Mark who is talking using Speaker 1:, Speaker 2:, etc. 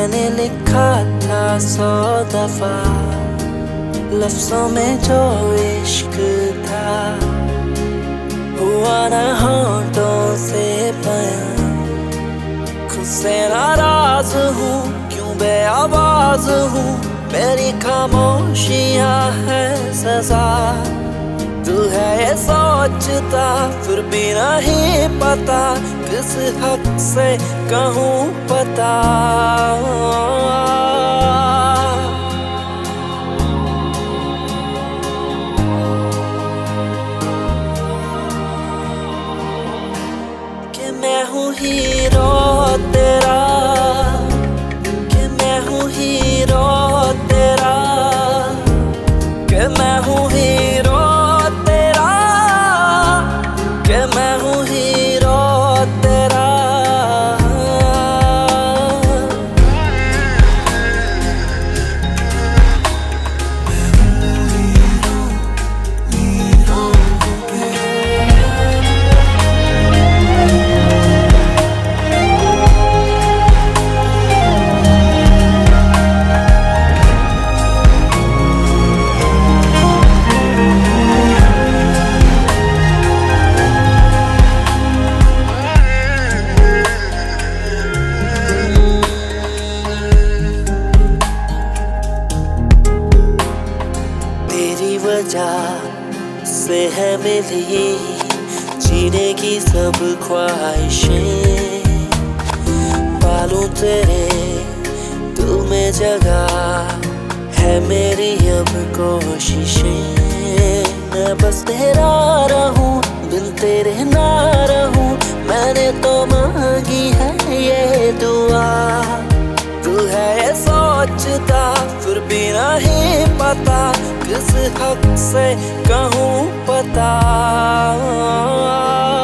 Speaker 1: मैंने लिखा था 100 दफा लफ्जों में जो इश्क था, हुआ ना होंठों से बयां। खुद से नाराज हूँ, क्यों बेआवाज हूँ, मेरी खामोशियाँ है सजा। तू है ये सोचता फिर भी नहीं पता, किस हक से कहूँ पता। कि मैं हूँ हीरो तेरा, कि मैं हूँ हीरो तेरा, कि मैं हूँ हीरो तेरा, कि मैं हूँ हीरो तेरा। तेरी वजह से है मिली जीने की सब ख्वाहिशें, पालूं तेरे दिल में जगह है मेरी अब कोशिशें। मैं बस तेरा रहूं, बिन तेरे ना रहूं, मैंने तो मांगी है ये दुआ। तू है ये सोचता फिर भी नहीं पता, किस हक से कहूँ पता।